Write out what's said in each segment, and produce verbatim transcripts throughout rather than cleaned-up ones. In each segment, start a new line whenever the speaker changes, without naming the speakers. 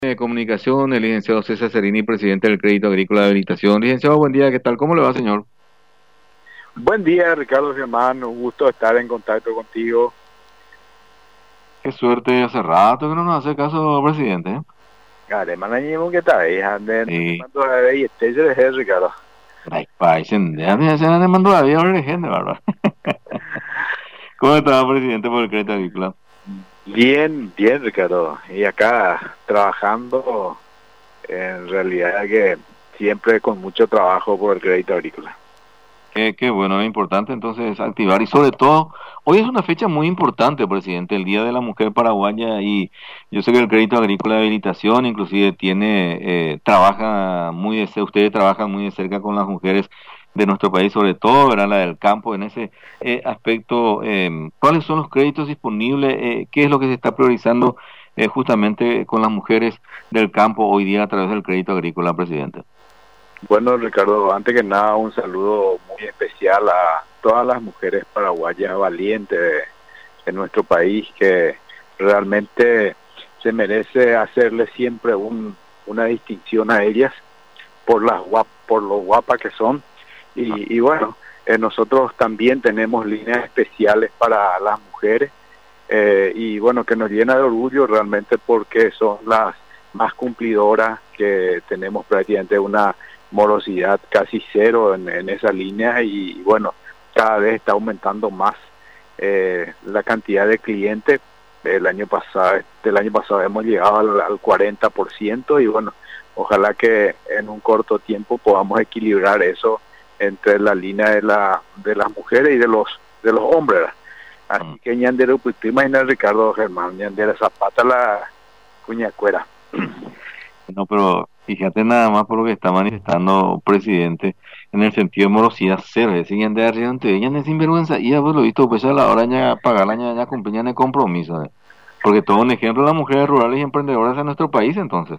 De Comunicación, el licenciado César Cerini, presidente del Crédito Agrícola de Habilitación. Licenciado, buen día, ¿qué tal? ¿Cómo le va, señor?
Buen día, Ricardo Germán, un gusto estar en contacto contigo.
Qué suerte, hace rato que no nos hace caso, presidente. ¿eh?
Además, ¿qué tal? Anden,
Sí,
mando a ver y este se deje, Ricardo.
ay, paisen, déjame hacer le mando la vida a la gente, ¿verdad? ¿Cómo está, presidente, por el Crédito Agrícola?
Bien, bien, Ricardo. Y acá trabajando, en realidad que siempre con mucho trabajo por el crédito agrícola.
Qué, qué bueno, es importante entonces activar y sobre todo, hoy es una fecha muy importante, presidente, el Día de la Mujer Paraguaya y yo sé que el Crédito Agrícola de Habilitación inclusive tiene, eh, trabaja muy de cerca, ustedes trabajan muy de cerca con las mujeres de nuestro país, sobre todo, ¿verdad? La del campo, en ese eh, aspecto, eh, ¿cuáles son los créditos disponibles? Eh, ¿qué es lo que se está priorizando eh, justamente con las mujeres del campo hoy día a través del Crédito Agrícola, presidente?
Bueno, Ricardo, antes que nada, un saludo muy especial a todas las mujeres paraguayas valientes de, de nuestro país que realmente se merece hacerle siempre un, una distinción a ellas por las guap, por lo guapas que son y, y bueno, eh, nosotros también tenemos líneas especiales para las mujeres eh, y bueno, que nos llena de orgullo realmente porque son las más cumplidoras, que tenemos prácticamente una morosidad casi cero en, en esa línea y, y bueno, cada vez está aumentando más eh, la cantidad de clientes. El año pasado, el año pasado hemos llegado al, al cuarenta por ciento y bueno, ojalá que en un corto tiempo podamos equilibrar eso entre la línea de la de las mujeres y de los de los hombres. Así que ñandero, pues tú imaginas, Ricardo Germán, ñandera zapata la cuñacuera.
No, pero fíjate nada más por lo que está manifestando presidente en el sentido de morosidad cero, es decir, de arriba ella no es sinvergüenza, y ya pues lo visto, pues a la hora ya pagar la ya cumplir el compromiso, ¿eh? Porque todo un ejemplo las mujeres rurales y emprendedoras en nuestro país, entonces.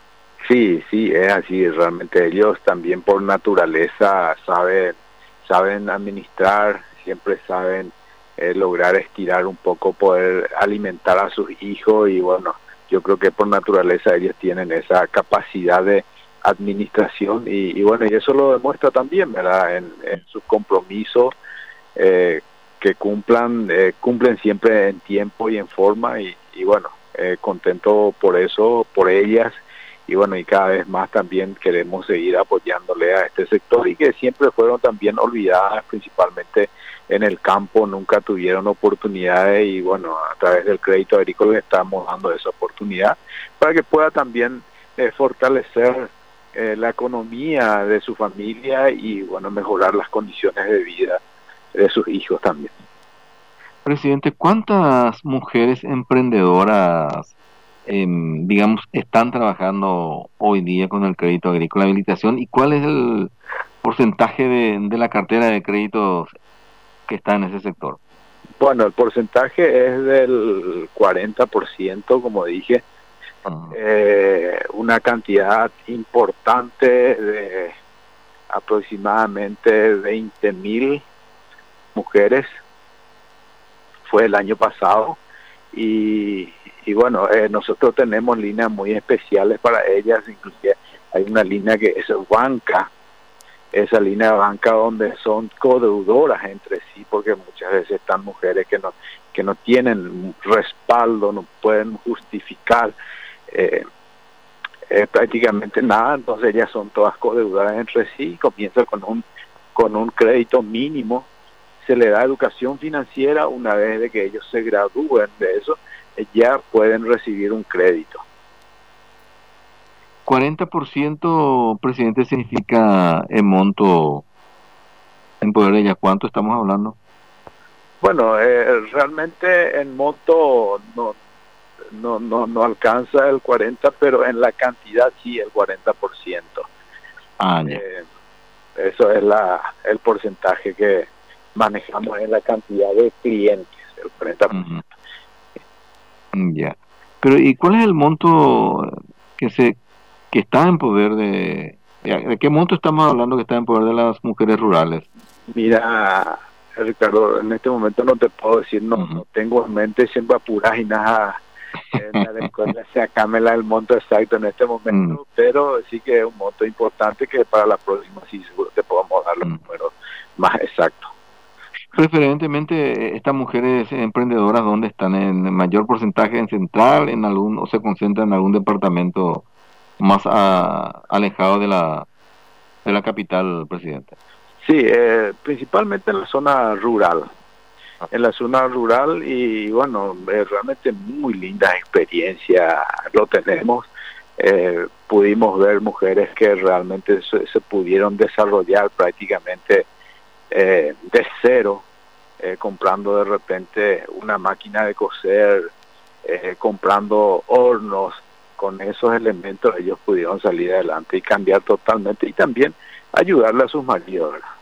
Sí, sí, es así, realmente ellos también por naturaleza saben, saben administrar, siempre saben eh, lograr estirar un poco, poder alimentar a sus hijos y bueno, yo creo que por naturaleza ellos tienen esa capacidad de administración y, y bueno, y eso lo demuestra también, ¿verdad? En, en sus compromisos, eh, que cumplan, eh, cumplen siempre en tiempo y en forma y, y bueno, eh, contento por eso, por ellas y bueno, y cada vez más también queremos seguir apoyándole a este sector y que siempre fueron también olvidadas, principalmente en el campo, nunca tuvieron oportunidades y bueno, a través del crédito agrícola le estamos dando esa oportunidad para que pueda también eh, fortalecer eh, la economía de su familia y bueno, mejorar las condiciones de vida de sus hijos también.
Presidente, ¿cuántas mujeres emprendedoras, em, digamos, están trabajando hoy día con el crédito agrícola de habilitación y cuál es el porcentaje de, de la cartera de créditos que está en ese sector?
Bueno, el porcentaje es del cuarenta por ciento, como dije,
Ah,
eh, una cantidad importante de aproximadamente veinte mil mujeres fue el año pasado y, y bueno, eh, nosotros tenemos líneas muy especiales para ellas, inclusive hay una línea que es banca, esa línea de banca donde son codeudoras entre sí, porque muchas veces están mujeres que no que no tienen respaldo, no pueden justificar eh, eh, prácticamente nada, entonces ellas son todas codeudoras entre sí, comienzan con un con un crédito mínimo, se le da educación financiera, una vez de que ellos se gradúen de eso, eh, ya pueden recibir un crédito.
cuarenta por ciento, presidente, significa el monto en poder de ella. ¿Cuánto estamos hablando?
Bueno, eh, realmente en monto no, no, no, no alcanza el cuarenta, pero en la cantidad sí el cuarenta por ciento.
Ah, ya.
Eh, eso es la, el porcentaje que manejamos en la cantidad de clientes, el cuarenta por ciento.
Ujú, ya. Pero ¿y cuál es el monto que se que está en poder de de qué monto estamos hablando que está en poder de las mujeres rurales?
Mira, Ricardo, en este momento no te puedo decir, no,
Ujú.
no tengo en mente siempre apurar y nada eh, la recuerda sacámela el monto exacto en este momento, mm. pero sí que es un monto importante que para la próxima sí seguro te podamos dar los mm. números más exactos.
Preferentemente estas mujeres emprendedoras, ¿dónde están? ¿En mayor porcentaje en Central, en algún o se concentran en algún departamento más a, alejado de la de la capital, presidente?
Sí, eh, principalmente en la zona rural. En la zona rural y bueno, eh, realmente muy linda experiencia lo tenemos. Eh, pudimos ver mujeres que realmente se, se pudieron desarrollar prácticamente eh, de cero, eh, comprando de repente una máquina de coser, eh, comprando hornos. Con esos elementos ellos pudieron salir adelante y cambiar totalmente y también ayudarle a sus maridos, ¿verdad?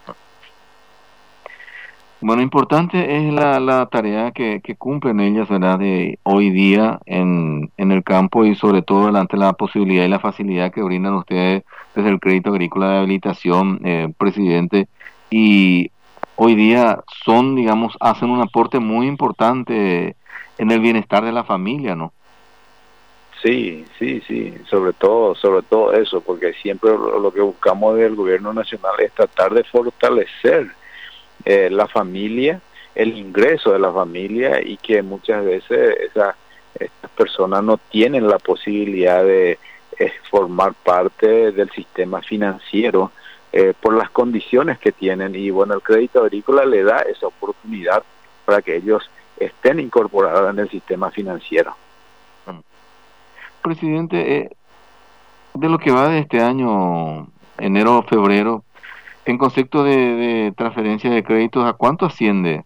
Bueno, importante es la, la tarea que, que cumplen ellas, ¿verdad?, de hoy día en, en el campo y sobre todo ante la posibilidad y la facilidad que brindan ustedes desde el Crédito Agrícola de Habilitación, eh, presidente, y hoy día son, digamos, hacen un aporte muy importante en el bienestar de la familia, ¿no?
Sí, sí, sí, sobre todo, sobre todo eso, porque siempre lo, lo que buscamos del gobierno nacional es tratar de fortalecer Eh, la familia, el ingreso de la familia y que muchas veces esa, estas personas no tienen la posibilidad de eh, formar parte del sistema financiero eh, por las condiciones que tienen y bueno, el crédito agrícola le da esa oportunidad para que ellos estén incorporados en el sistema financiero.
Presidente, eh, de lo que va de este año, enero o febrero, en concepto de, de transferencia de créditos, ¿a cuánto asciende?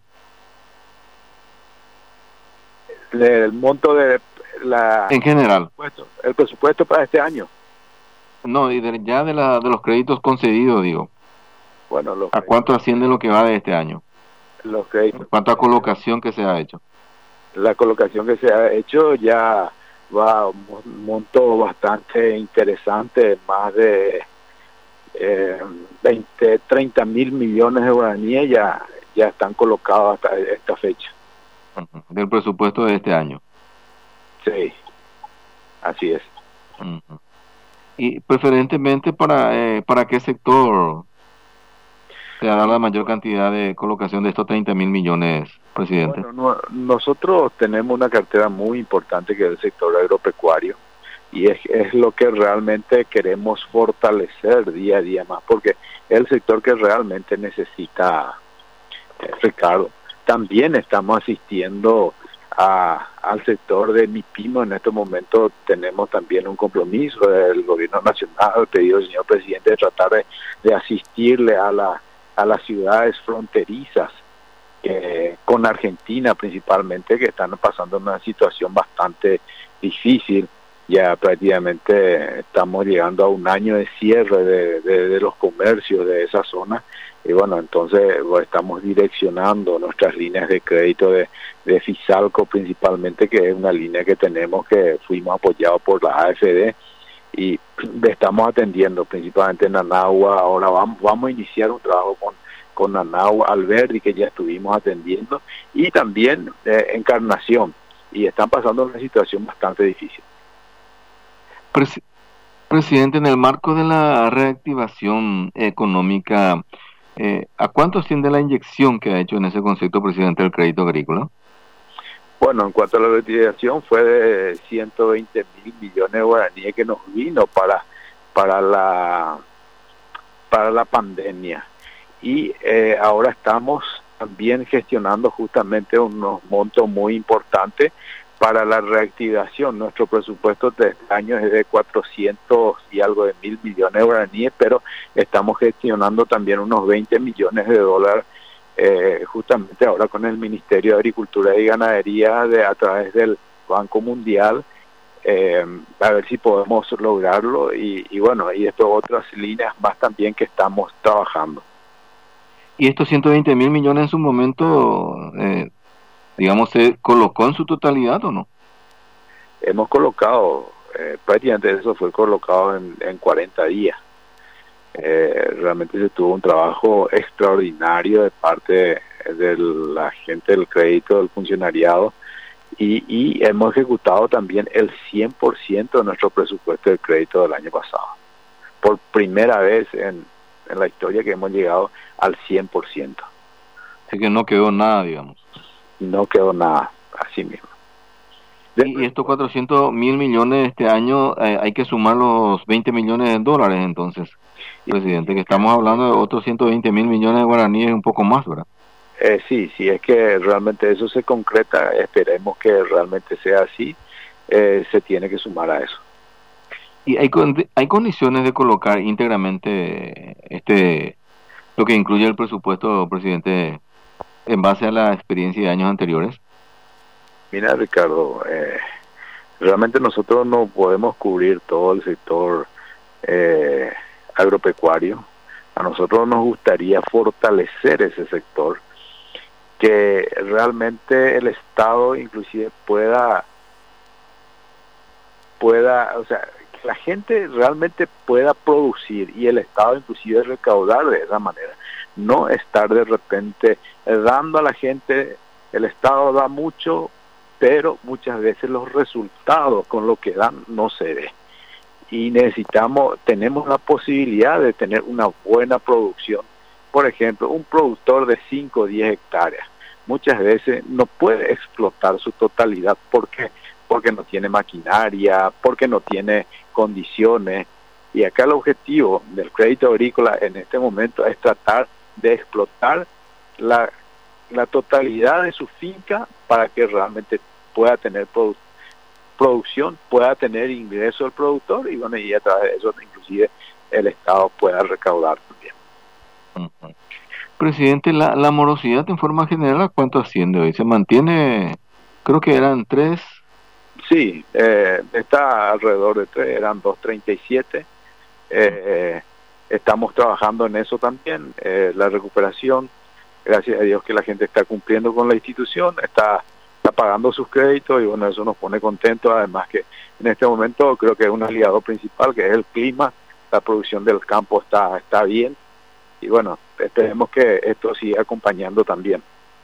El monto de la...
En general.
El presupuesto, el presupuesto para este año.
No, y de, ya de, la, de los créditos concedidos, digo.
Bueno, los
¿A cuánto asciende lo que va de este año?
Los créditos.
En cuanto a colocación que se ha hecho.
La colocación que se ha hecho ya va a un monto bastante interesante, más de eh, veinte, treinta mil millones de guaraníes ya, ya están colocados hasta esta fecha.
Uh-huh. Del presupuesto de este año.
Sí, así es.
Uh-huh. Y preferentemente para eh, para qué sector se da la mayor cantidad de colocación de estos treinta mil millones, presidente.
Bueno, no, nosotros tenemos una cartera muy importante que es el sector agropecuario y es, es lo que realmente queremos fortalecer día a día más porque es el sector que realmente necesita, eh, Ricardo. También estamos asistiendo a, al sector de MIPYME. En este momento tenemos también un compromiso del gobierno nacional, pedido del señor presidente, de tratar de, de asistirle a, la, a las ciudades fronterizas, eh, con Argentina principalmente, que están pasando una situación bastante difícil. Ya prácticamente estamos llegando a un año de cierre de, de, de los comercios de esa zona. Y bueno, entonces bueno, estamos direccionando nuestras líneas de crédito de, de Fisalco principalmente, que es una línea que tenemos que fuimos apoyados por la A F D y estamos atendiendo principalmente en Anagua. Ahora vamos, vamos a iniciar un trabajo con, con Anagua, Alberdi, que ya estuvimos atendiendo, y también eh, Encarnación, y están pasando una situación bastante difícil.
Presi- Presidente, en el marco de la reactivación económica, Eh, ¿a cuánto asciende la inyección que ha hecho en ese concepto, presidente, del crédito agrícola?
Bueno, en cuanto a la reactivación fue de ciento veinte mil millones de guaraníes que nos vino para para la para la pandemia y eh, ahora estamos también gestionando justamente unos montos muy importantes para la reactivación. Nuestro presupuesto de este año es de cuatrocientos y algo de mil millones de guaraníes, pero estamos gestionando también unos veinte millones de dólares eh, justamente ahora con el Ministerio de Agricultura y Ganadería de, a través del Banco Mundial, eh, a ver si podemos lograrlo y, y bueno, y después otras líneas más también que estamos trabajando.
¿Y estos ciento veinte mil millones en su momento, eh, digamos, se colocó en su totalidad o no?
Hemos colocado, eh, prácticamente eso fue colocado en, en cuarenta días. Eh, realmente se tuvo un trabajo extraordinario de parte de la gente del crédito, del funcionariado, y, y hemos ejecutado también el cien por ciento de nuestro presupuesto de crédito del año pasado. Por primera vez en, en la historia que hemos llegado al cien por ciento.
Así que no quedó nada, digamos.
No quedó nada, así mismo.
Y, y estos cuatrocientos mil millones este año, eh, hay que sumar los veinte millones de dólares, entonces, presidente, que estamos hablando de otros ciento veinte mil millones de guaraníes, un poco más, ¿verdad?
Eh, sí, sí, es que realmente eso se concreta, esperemos que realmente sea así, eh, se tiene que sumar a eso.
¿Y hay, hay condiciones de colocar íntegramente este lo que incluye el presupuesto, presidente, en base a la experiencia de años anteriores?
Mira, Ricardo, eh, realmente nosotros no podemos cubrir todo el sector eh, agropecuario. A nosotros nos gustaría fortalecer ese sector, que realmente el Estado inclusive pueda, pueda, o sea, que la gente realmente pueda producir y el Estado inclusive recaudar de esa manera. No estar de repente dando a la gente, el Estado da mucho, pero muchas veces los resultados con lo que dan no se ve. Y necesitamos, tenemos la posibilidad de tener una buena producción. Por ejemplo, un productor de cinco o diez hectáreas, muchas veces no puede explotar su totalidad. ¿Por qué? Porque no tiene maquinaria, porque no tiene condiciones. Y acá el objetivo del crédito agrícola en este momento es tratar de explotar la, la totalidad de su finca para que realmente pueda tener produ producción, pueda tener ingreso el productor y bueno, y a través de eso inclusive el Estado pueda recaudar también.
Uh-huh. Presidente, la, la morosidad en forma general, ¿a cuánto asciende hoy? ¿Se mantiene? Creo que eran tres.
Sí, eh, está alrededor de tres, eran dos treinta y siete. Eh, estamos trabajando en eso también, eh, la recuperación. Gracias a Dios que la gente está cumpliendo con la institución, está, está pagando sus créditos y bueno, eso nos pone contentos. Además que en este momento creo que es un aliado principal, que es el clima, la producción del campo está, está bien y bueno, esperemos que esto siga acompañando también.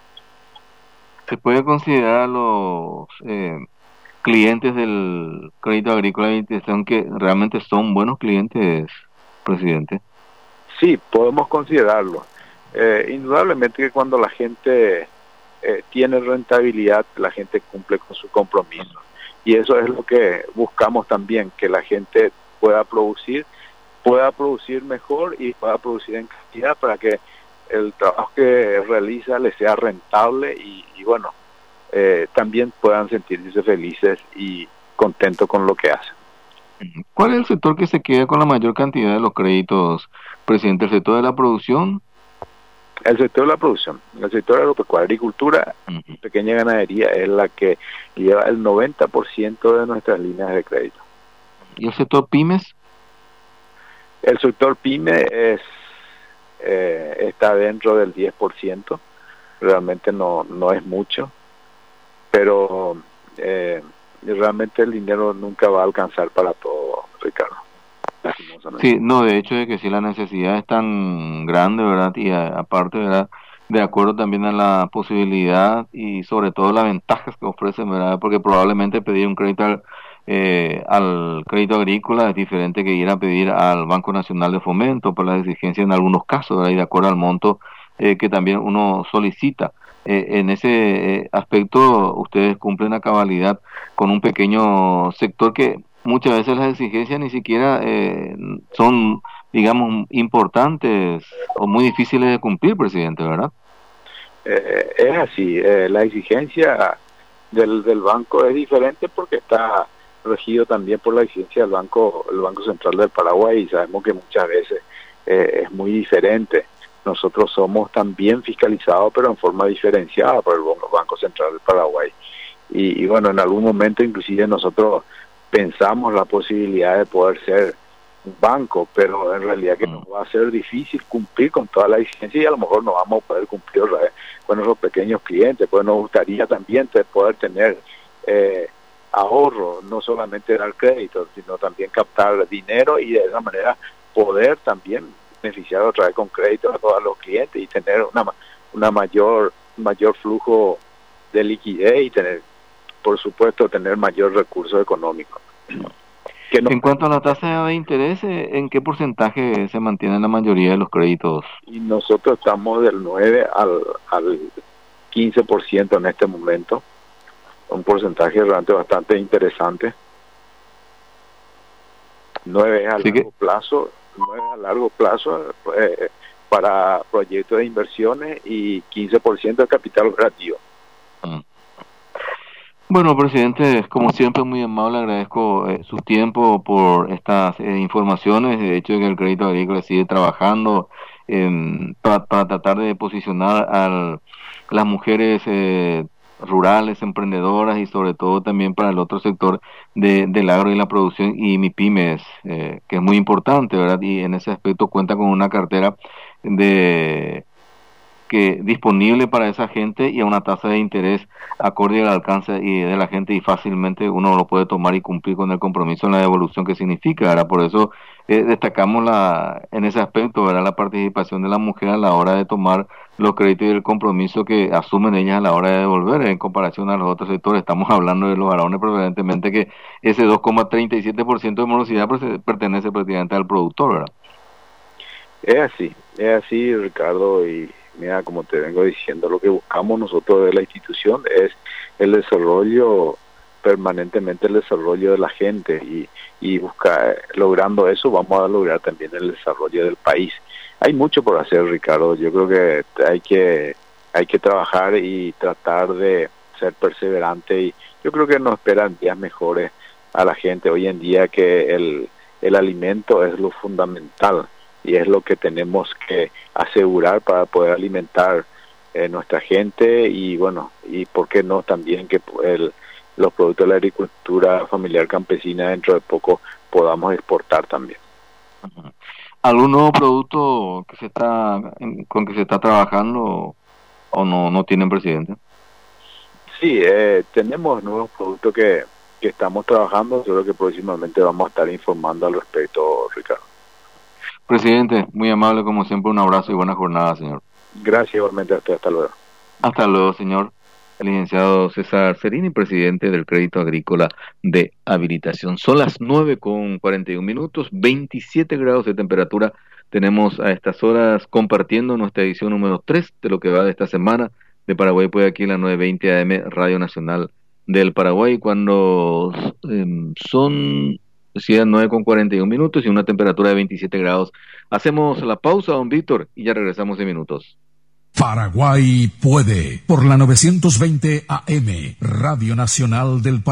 ¿Se puede considerar a los eh, clientes del crédito agrícola de institución que realmente son buenos clientes, presidente?
Sí, podemos considerarlo. Eh, indudablemente que cuando la gente eh, tiene rentabilidad, la gente cumple con su compromiso. Y eso es lo que buscamos también, que la gente pueda producir, pueda producir mejor y pueda producir en cantidad para que el trabajo que realiza le sea rentable y, y bueno, eh, también puedan sentirse felices y contentos con lo que hacen.
¿Cuál es el sector que se queda con la mayor cantidad de los créditos, presidente? ¿El sector de la producción?
El sector de la producción, el sector agropecuario, agricultura, uh-huh. pequeña ganadería es la que lleva el noventa por ciento de nuestras líneas de crédito.
¿Y el sector pymes?
El sector pyme es eh, está dentro del diez por ciento, realmente no, no es mucho, pero eh, realmente el dinero nunca va a alcanzar para todo, Ricardo.
Sí, no, de hecho de que si la necesidad es tan grande, ¿verdad? Y a, aparte, ¿verdad? De acuerdo también a la posibilidad y sobre todo las ventajas que ofrecen, ¿verdad? Porque probablemente pedir un crédito eh, al crédito agrícola es diferente que ir a pedir al Banco Nacional de Fomento por las exigencias en algunos casos, ¿verdad? Y de acuerdo al monto eh, que también uno solicita. Eh, en ese eh, aspecto ustedes cumplen a cabalidad con un pequeño sector que muchas veces las exigencias ni siquiera eh, son, digamos, importantes o muy difíciles de cumplir, presidente, ¿verdad?
Eh, es así, eh, la exigencia del, del banco es diferente porque está regido también por la exigencia del banco, el Banco Central del Paraguay, y sabemos que muchas veces eh, es muy diferente. Nosotros somos también fiscalizados, pero en forma diferenciada por el Banco Central del Paraguay. Y, y bueno, en algún momento inclusive nosotros pensamos la posibilidad de poder ser un banco, pero en realidad que nos va a ser difícil cumplir con toda la exigencia y a lo mejor no vamos a poder cumplir con nuestros pequeños clientes, pues nos gustaría también poder tener eh, ahorro, no solamente dar crédito, sino también captar dinero y de esa manera poder también beneficiar otra vez con crédito a todos los clientes y tener una, una mayor, mayor flujo de liquidez y tener por supuesto, tener mayor recurso económico.
Que no... En cuanto a la tasa de interés, ¿en qué porcentaje se mantiene la mayoría de los créditos?
Y nosotros estamos del nueve al, al quince por ciento en este momento, un porcentaje realmente bastante interesante. nueve a
¿Sí
largo
que...
plazo, nueve a largo plazo eh, para proyectos de inversiones y quince por ciento de capital operativo.
Mm. Bueno, presidente, como siempre, muy amable, agradezco eh, su tiempo por estas eh, informaciones. De hecho, que el Crédito Agrícola sigue trabajando eh, para, para tratar de posicionar a las mujeres eh, rurales, emprendedoras y sobre todo también para el otro sector de, del agro y la producción y MIPYMES, eh, que es muy importante, ¿verdad? Y en ese aspecto cuenta con una cartera de... que disponible para esa gente y a una tasa de interés acorde al alcance y de la gente y fácilmente uno lo puede tomar y cumplir con el compromiso en la devolución que significa, ¿verdad? Por eso eh, destacamos la en ese aspecto, ¿verdad? La participación de la mujer a la hora de tomar los créditos y el compromiso que asumen ellas a la hora de devolver en comparación a los otros sectores. Estamos hablando de los varones preferentemente, que ese dos coma treinta y siete por ciento de morosidad pertenece prácticamente al productor, ¿verdad?
Es así, es así, Ricardo, y mira, como te vengo diciendo, lo que buscamos nosotros de la institución es el desarrollo, permanentemente el desarrollo de la gente, y, y buscar, logrando eso vamos a lograr también el desarrollo del país. Hay mucho por hacer, Ricardo. Yo creo que hay que hay que trabajar y tratar de ser perseverante, y yo creo que nos esperan días mejores a la gente hoy en día, que el, el alimento es lo fundamental y es lo que tenemos que asegurar para poder alimentar eh, nuestra gente, y bueno, y por qué no también que el, los productos de la agricultura familiar campesina dentro de poco podamos exportar también.
¿Algún nuevo producto que se está con que se está trabajando o no no tienen, presidente?
Sí, eh, tenemos nuevos productos que, que estamos trabajando, yo creo que próximamente vamos a estar informando al respecto, Ricardo.
Presidente, muy amable como siempre, un abrazo y buena jornada, señor.
Gracias, igualmente a usted, hasta luego.
Hasta luego, señor. El licenciado César Cerini, presidente del Crédito Agrícola de Habilitación. Son las nueve con cuarenta y un minutos, veintisiete grados de temperatura. Tenemos a estas horas compartiendo nuestra edición número tres de lo que va de esta semana de Paraguay Puede, aquí en la nueve veinte A M, Radio Nacional del Paraguay, cuando eh, son... decía nueve con cuarenta y un minutos y una temperatura de veintisiete grados. Hacemos la pausa, don Víctor, y ya regresamos en minutos.
Paraguay Puede, por la novecientos veinte A M, Radio Nacional del Paraguay.